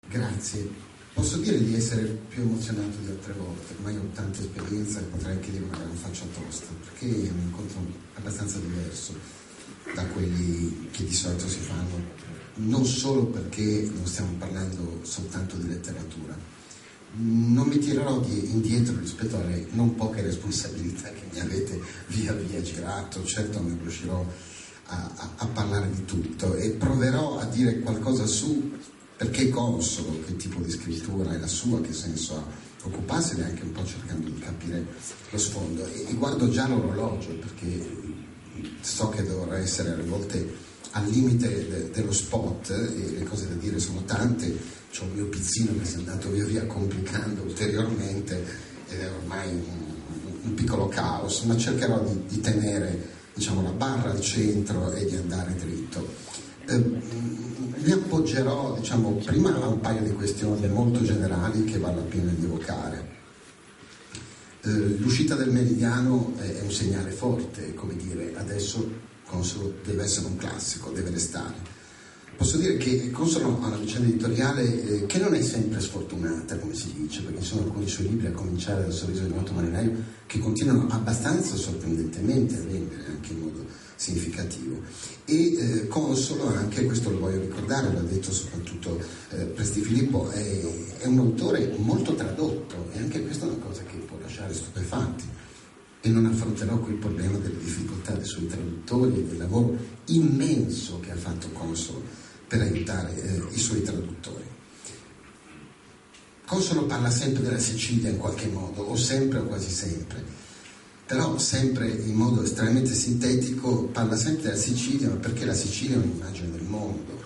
Grazie. Posso dire di essere più emozionato di altre volte, ormai ho tanta esperienza e potrei anche dire una gran faccia tosta, perché è un incontro abbastanza diverso da quelli che di solito si fanno, non solo perché non stiamo parlando soltanto di letteratura. Non mi tirerò indietro rispetto alle non poche responsabilità che mi avete via via girato, certo non riuscirò a parlare di tutto e proverò a dire qualcosa su perché Consolo, che tipo di scrittura è la sua, che senso ha, occuparsene anche un po' cercando di capire lo sfondo. E guardo già l'orologio perché so che dovrà essere alle volte al limite dello spot e le cose da dire sono tante. C'ho un mio pizzino che si è andato via via complicando ulteriormente ed è ormai un piccolo caos, ma cercherò di tenere, diciamo, la barra al centro e di andare dritto. Mi appoggerò, diciamo, prima a un paio di questioni molto generali che vale la pena di evocare. L'uscita del Meridiano è un segnale forte, come dire, adesso Consolo deve essere un classico, deve restare. Posso dire che Consolo ha una vicenda editoriale che non è sempre sfortunata, come si dice, perché ci sono alcuni suoi libri, a cominciare dal Sorriso del Noto Marinaio, che continuano abbastanza sorprendentemente a vendere anche in modo significativo. E Consolo, anche questo lo voglio ricordare, l'ha detto soprattutto Presti Filippo, è un autore molto tradotto e anche questa è una cosa che può lasciare stupefatti. E non affronterò qui il problema delle difficoltà dei suoi traduttori e del lavoro immenso che ha fatto Consolo per aiutare i suoi traduttori. Consolo parla sempre della Sicilia in qualche modo, o sempre o quasi sempre, però sempre in modo estremamente sintetico parla sempre della Sicilia, ma perché la Sicilia è un'immagine del mondo,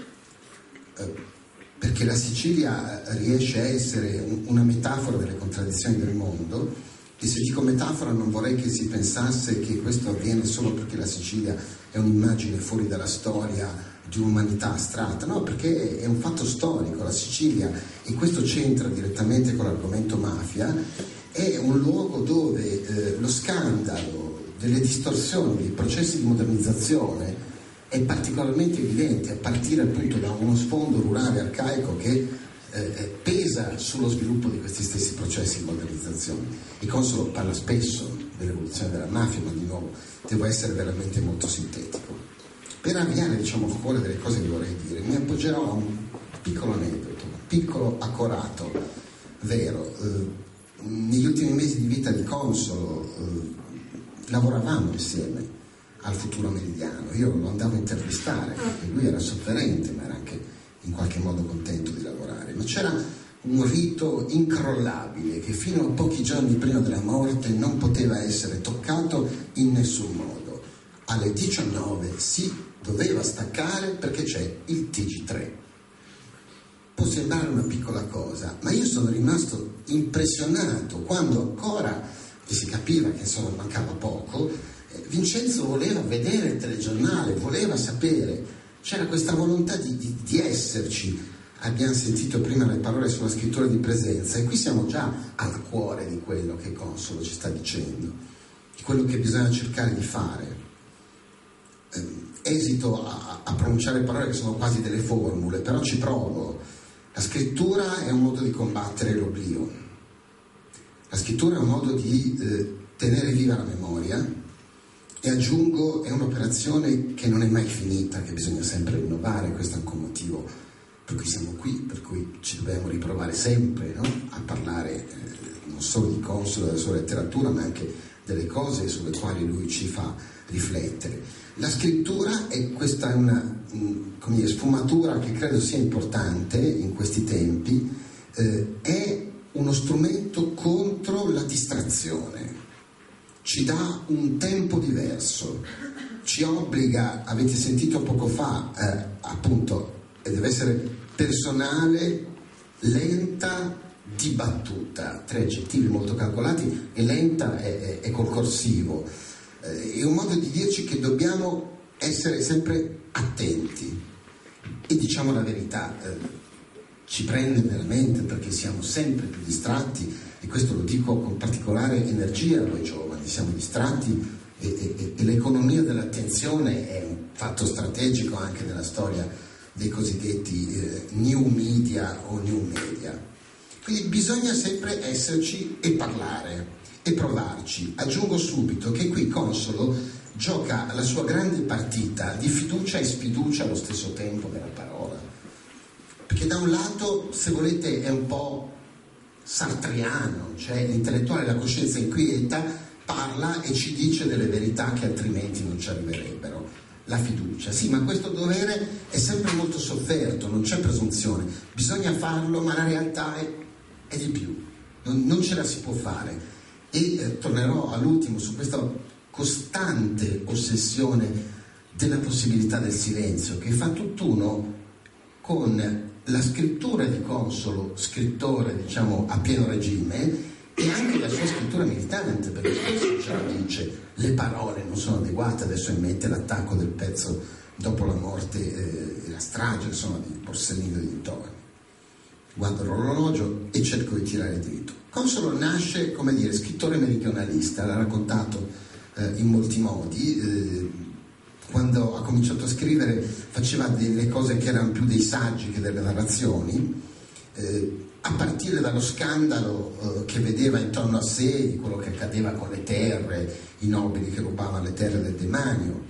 perché la Sicilia riesce a essere una metafora delle contraddizioni del mondo. E se dico metafora non vorrei che si pensasse che questo avviene solo perché la Sicilia è un'immagine fuori dalla storia di un'umanità astratta, no, perché è un fatto storico. La Sicilia, e questo c'entra direttamente con l'argomento mafia, è un luogo dove lo scandalo delle distorsioni, dei processi di modernizzazione è particolarmente evidente, a partire appunto da uno sfondo rurale arcaico che pesa sullo sviluppo di questi stessi processi di modernizzazione. E Consolo parla spesso dell'evoluzione della mafia, ma di nuovo devo essere veramente molto sintetico. Per avviare, diciamo, a cuore delle cose che vorrei dire, mi appoggerò a un piccolo aneddoto, piccolo, accorato, vero. Negli ultimi mesi di vita di Consolo lavoravamo insieme al Futuro Meridiano, io lo andavo a intervistare e lui era sofferente, ma era anche in qualche modo contento di lavorare, ma c'era un rito incrollabile che fino a pochi giorni prima della morte non poteva essere toccato in nessun modo. Alle 19 si doveva staccare perché c'è il TG3. Può sembrare una piccola cosa, ma io sono rimasto impressionato quando ancora, e si capiva che insomma mancava poco, Vincenzo voleva vedere il telegiornale, voleva sapere. C'era questa volontà di esserci. Abbiamo sentito prima le parole sulla scrittura di presenza e qui siamo già al cuore di quello che Consolo ci sta dicendo, di quello che bisogna cercare di fare. Esito a pronunciare parole che sono quasi delle formule, però ci provo. La scrittura è un modo di combattere l'oblio. La scrittura è un modo di tenere viva la memoria. E aggiungo, è un'operazione che non è mai finita, che bisogna sempre rinnovare, questo è anche un motivo per cui siamo qui, per cui ci dobbiamo riprovare sempre, no? A parlare non solo di Consolo, della sua letteratura, ma anche delle cose sulle quali lui ci fa riflettere. La scrittura, e questa è una come dire, sfumatura che credo sia importante in questi tempi, è uno strumento contro la distrazione. Ci dà un tempo diverso, ci obbliga, avete sentito poco fa, appunto, e deve essere personale, lenta, dibattuta, 3 aggettivi molto calcolati, e lenta è col corsivo. È un modo di dirci che dobbiamo essere sempre attenti e diciamo la verità, ci prende veramente perché siamo sempre più distratti. E questo lo dico con particolare energia a noi giovani, siamo distratti e l'economia dell'attenzione è un fatto strategico anche nella storia dei cosiddetti new media o new media. Quindi bisogna sempre esserci e parlare e provarci. Aggiungo subito che qui Consolo gioca la sua grande partita di fiducia e sfiducia allo stesso tempo della parola, perché da un lato, se volete, è un po' sartriano, cioè l'intellettuale della coscienza inquieta parla e ci dice delle verità che altrimenti non ci arriverebbero. La fiducia, sì, ma questo dovere è sempre molto sofferto, non c'è presunzione, bisogna farlo, ma la realtà è di più, non ce la si può fare. E tornerò all'ultimo su questa costante ossessione della possibilità del silenzio, che fa tutt'uno con la scrittura di Consolo, scrittore diciamo a pieno regime, e anche la sua scrittura militante, perché spesso ce la dice, le parole non sono adeguate. Adesso in mente l'attacco del pezzo dopo la morte e la strage, insomma, di Borsellino e dintorni. Guardo l'orologio e cerco di tirare dritto. Consolo nasce, come dire, scrittore meridionalista, l'ha raccontato in molti modi. Quando ha cominciato a scrivere faceva delle cose che erano più dei saggi che delle narrazioni, a partire dallo scandalo che vedeva intorno a sé di quello che accadeva con le terre, i nobili che rubavano le terre del demanio,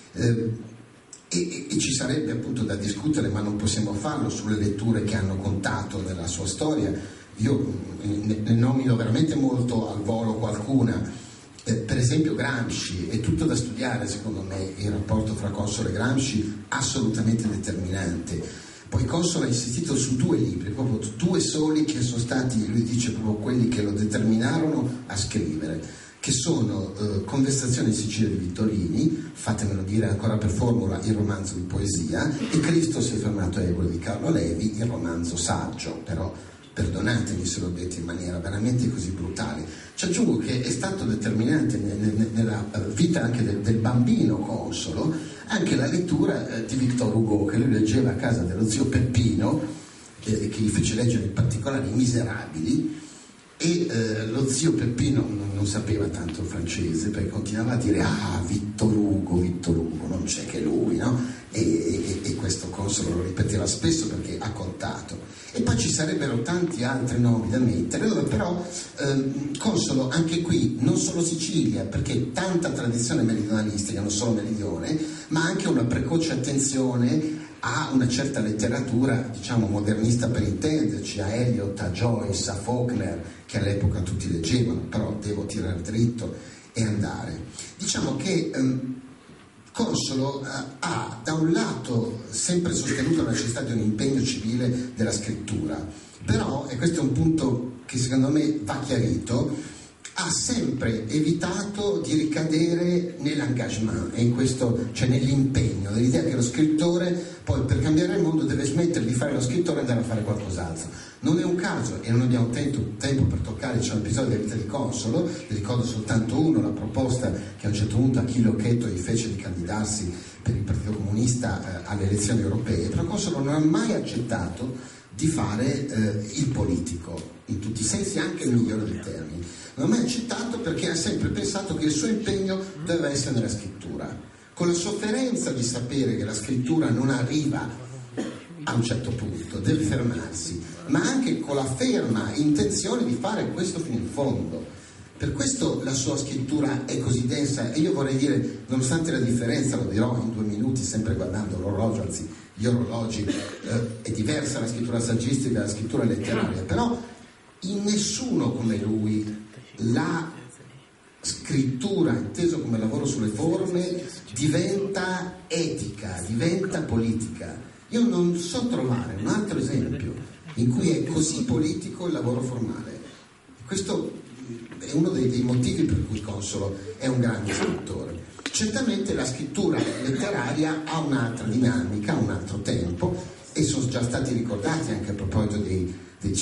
e ci sarebbe appunto da discutere, ma non possiamo farlo, sulle letture che hanno contato nella sua storia. Io ne nomino veramente molto al volo qualcuna. Per esempio Gramsci, è tutto da studiare secondo me il rapporto fra Consolo e Gramsci, assolutamente determinante. Poi Consolo ha insistito su 2 libri, proprio 2 soli, che sono stati, lui dice, proprio quelli che lo determinarono a scrivere, che sono Conversazioni in Sicilia di Vittorini, fatemelo dire ancora per formula, il romanzo di poesia, e Cristo si è fermato a Eboli di Carlo Levi, il romanzo saggio, però perdonatemi se l'ho detto in maniera veramente così brutale. Ci aggiungo che è stato determinante nella vita anche del bambino Consolo anche la lettura di Victor Hugo, che lui leggeva a casa dello zio Peppino, che gli fece leggere in particolare I Miserabili, e lo zio Peppino non sapeva tanto il francese, perché continuava a dire Victor Hugo, non c'è che lui, no? E questo Consolo lo ripeteva spesso perché ha contato. E poi ci sarebbero tanti altri nomi da mettere, dove però Consolo anche qui non solo Sicilia, perché tanta tradizione meridionalistica, non solo meridione, ma anche una precoce attenzione a una certa letteratura, diciamo, modernista per intenderci, a Eliot, a Joyce, a Faulkner, che all'epoca tutti leggevano, però devo tirare dritto e andare. Diciamo che Consolo ha da un lato sempre sostenuto la necessità di un impegno civile della scrittura, però, e questo è un punto che secondo me va chiarito, ha sempre evitato di ricadere nell'engagement, e in questo, cioè nell'impegno, dell'idea che lo scrittore poi per cambiare il mondo deve smettere di fare lo scrittore e andare a fare qualcos'altro. Non è un caso, e non abbiamo tempo per toccare, c'è un episodio della vita di Consolo, vi ricordo soltanto uno, la proposta che a un certo punto Achille Occhetto gli fece di candidarsi per il Partito Comunista alle elezioni europee, però Consolo non ha mai accettato di fare il politico, in tutti i sensi, anche il migliore dei termini. Non ha mai accettato, perché ha sempre pensato che il suo impegno doveva essere nella scrittura, con la sofferenza di sapere che la scrittura non arriva a un certo punto, deve fermarsi, ma anche con la ferma intenzione di fare questo fino in fondo. Per questo la sua scrittura è così densa, e io vorrei dire, nonostante la differenza, lo dirò in 2 minuti, sempre guardando l'orologio, anzi gli orologi, è diversa la scrittura saggistica dalla scrittura letteraria, però in nessuno come lui la scrittura, inteso come lavoro sulle forme, diventa etica, diventa politica. Io non so trovare un altro esempio in cui è così politico il lavoro formale. Questo è uno dei motivi per cui Consolo è un grande scrittore. Certamente la scrittura letteraria ha un'altra dinamica, un altro tempo, e sono già stati ricordati anche a proposito dei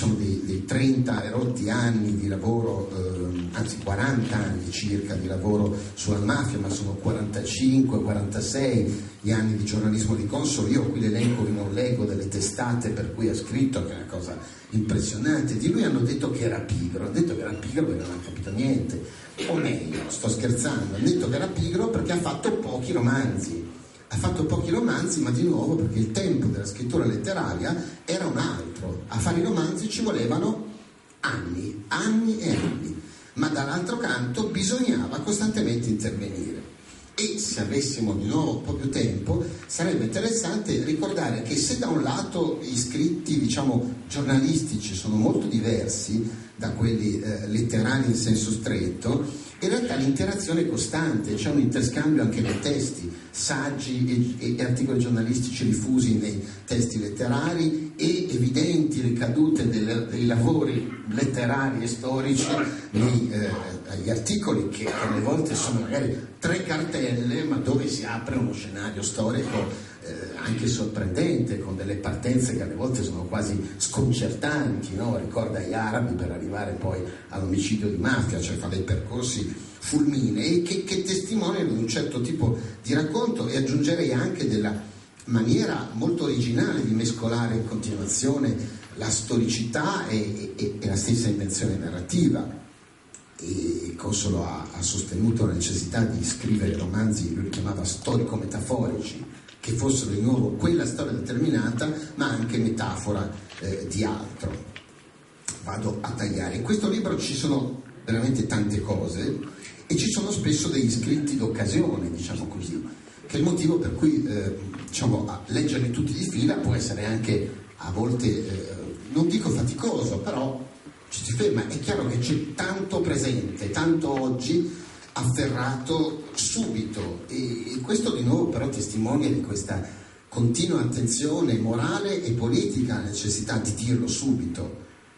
30 erotti anni di lavoro, anzi 40 anni circa di lavoro sulla mafia, ma sono 45, 46 gli anni di giornalismo di Consolo. Io qui l'elenco in un leggo delle testate per cui ha scritto, che è una cosa impressionante. Di lui hanno detto che era pigro, hanno detto che era pigro perché non ha capito niente, o meglio, sto scherzando, hanno detto che era pigro perché ha fatto pochi romanzi. ha fatto pochi romanzi, ma di nuovo perché il tempo della scrittura letteraria era un altro. A fare i romanzi ci volevano anni e anni, ma dall'altro canto bisognava costantemente intervenire. E se avessimo di nuovo un po' più tempo, sarebbe interessante ricordare che se da un lato gli scritti, diciamo, giornalistici sono molto diversi da quelli letterari in senso stretto, in realtà l'interazione è costante, c'è un interscambio anche nei testi, saggi e articoli giornalistici diffusi nei testi letterari e evidenti ricadute dei lavori letterari e storici agli articoli che alle volte sono magari 3 cartelle, ma dove si apre uno scenario storico anche sorprendente, con delle partenze che alle volte sono quasi sconcertanti, no? Ricorda gli arabi per arrivare poi all'omicidio di mafia, cioè fa dei percorsi fulminei che testimoniano di un certo tipo di racconto, e aggiungerei anche della maniera molto originale di mescolare in continuazione la storicità e la stessa invenzione narrativa. E Consolo ha sostenuto la necessità di scrivere romanzi, lui li chiamava storico-metaforici, che fossero di nuovo quella storia determinata, ma anche metafora di altro. Vado a tagliare. In questo libro ci sono veramente tante cose e ci sono spesso degli scritti d'occasione, diciamo così, che è il motivo per cui diciamo, leggerli tutti di fila può essere anche a volte, non dico faticoso, però ci si ferma. È chiaro che c'è tanto presente, tanto oggi afferrato subito, e questo di nuovo però testimonia di questa continua attenzione morale e politica alla necessità di dirlo subito.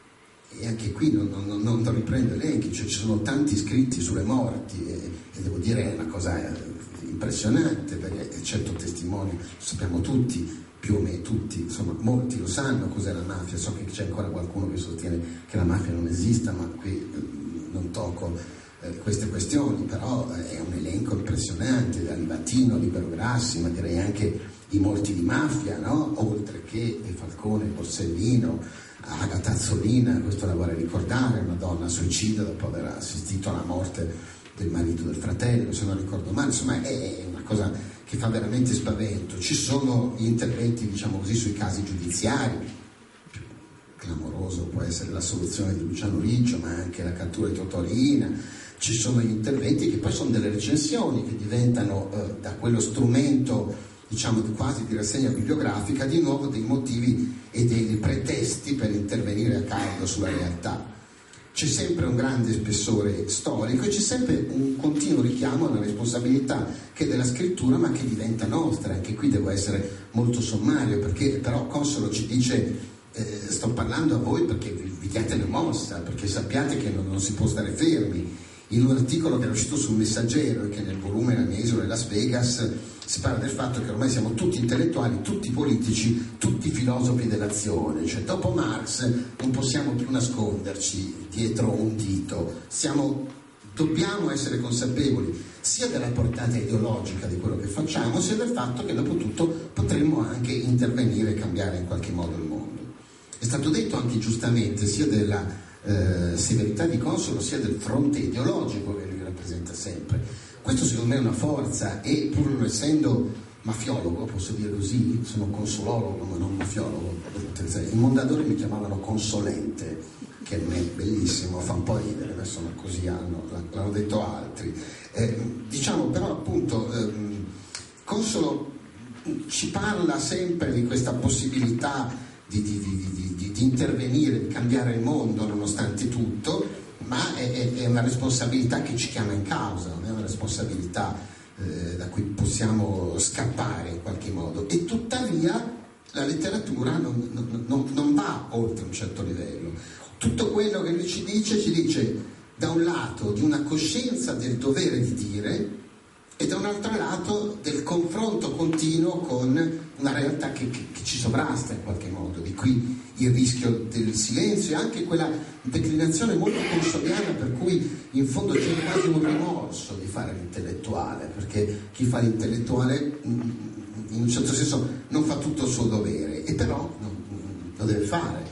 E anche qui non riprendo elenchi, cioè ci sono tanti scritti sulle morti e devo dire è una cosa impressionante, perché certo testimonia, sappiamo tutti, più o meno tutti, insomma molti lo sanno cos'è la mafia. So che c'è ancora qualcuno che sostiene che la mafia non esista, ma qui non tocco queste questioni, però è un elenco impressionante, da Livatino, Libero Grassi, ma direi anche i morti di mafia, no? Oltre che Falcone, Borsellino, Agata Azzolina, questo la vorrei ricordare, una donna suicida dopo aver assistito alla morte del marito del fratello, se non ricordo male. Insomma è una cosa che fa veramente spavento. Ci sono gli interventi, diciamo così, sui casi giudiziari. Più clamoroso può essere la soluzione di Luciano Riccio, ma anche la cattura di Totò Riina. Ci sono gli interventi che poi sono delle recensioni che diventano da quello strumento, diciamo quasi di rassegna bibliografica, di nuovo dei motivi e dei pretesti per intervenire a caldo sulla realtà. C'è sempre un grande spessore storico e c'è sempre un continuo richiamo alla responsabilità che è della scrittura, ma che diventa nostra. Anche qui devo essere molto sommario, perché però Consolo ci dice sto parlando a voi perché vi diate una mossa, perché sappiate che non si può stare fermi. In un articolo che era uscito sul Messaggero e che nel volume La mia isola e Las Vegas si parla del fatto che ormai siamo tutti intellettuali, tutti politici, tutti filosofi dell'azione, cioè dopo Marx non possiamo più nasconderci dietro un dito, dobbiamo essere consapevoli sia della portata ideologica di quello che facciamo, sia del fatto che dopo tutto potremmo anche intervenire e cambiare in qualche modo il mondo. È stato detto anche giustamente sia della severità di Consolo sia del fronte ideologico che lui rappresenta sempre. Questo secondo me è una forza, e pur non essendo mafiologo, posso dire così, sono consolologo ma non mafiologo, i Mondadori mi chiamavano consolente, che non è bellissimo, fa un po' ridere, adesso così l'hanno detto altri, diciamo. Però appunto Consolo ci parla sempre di questa possibilità di intervenire, di cambiare il mondo nonostante tutto, ma è una responsabilità che ci chiama in causa, non è una responsabilità da cui possiamo scappare in qualche modo. E tuttavia la letteratura non va oltre un certo livello. Tutto quello che lui ci dice da un lato di una coscienza del dovere di dire e da un altro lato del confronto continuo con una realtà che ci sovrasta in qualche modo. Di qui il rischio del silenzio e anche quella declinazione molto consoliana per cui in fondo c'è quasi un rimorso di fare l'intellettuale, perché chi fa l'intellettuale in un certo senso non fa tutto il suo dovere, e però lo deve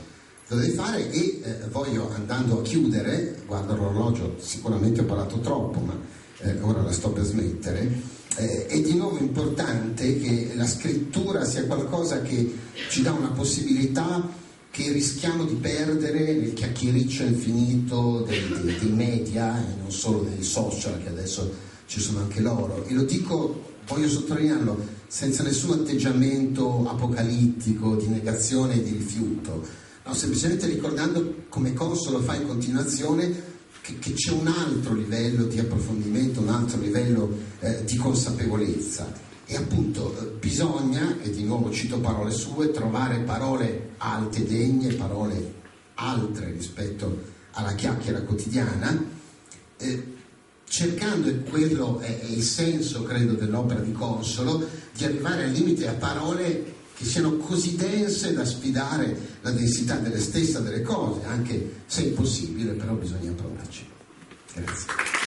fare. E voglio, andando a chiudere, guardo l'orologio, sicuramente ho parlato troppo, ma ora la sto per smettere, È di nuovo importante che la scrittura sia qualcosa che ci dà una possibilità che rischiamo di perdere nel chiacchiericcio infinito dei media e non solo dei social, che adesso ci sono anche loro. E lo dico, voglio sottolinearlo, senza nessun atteggiamento apocalittico di negazione e di rifiuto, no, semplicemente ricordando, come Consolo fa in continuazione, che c'è un altro livello di approfondimento, un altro livello di consapevolezza. E appunto bisogna, e di nuovo cito parole sue, trovare parole alte, degne, parole altre rispetto alla chiacchiera quotidiana, cercando, e quello è il senso, credo, dell'opera di Consolo, di arrivare al limite a parole che siano così dense da sfidare la densità delle stesse delle cose, anche se è impossibile, però bisogna provarci. Grazie.